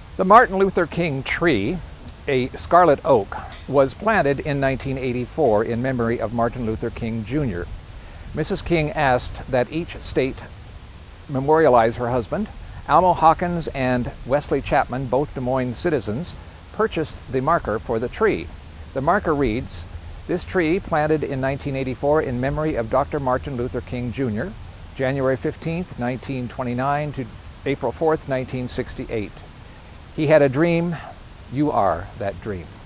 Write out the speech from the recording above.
The Martin Luther King tree, a scarlet oak, was planted in 1984 in memory of Martin Luther King Jr. Mrs. King asked that each state memorialize her husband. Almo Hawkins and Wesley Chapman, both Des Moines citizens, purchased the marker for the tree. The marker reads, "This tree planted in 1984 in memory of Dr. Martin Luther King Jr., January 15, 1929 to April 4, 1968. He had a dream. You are that dream."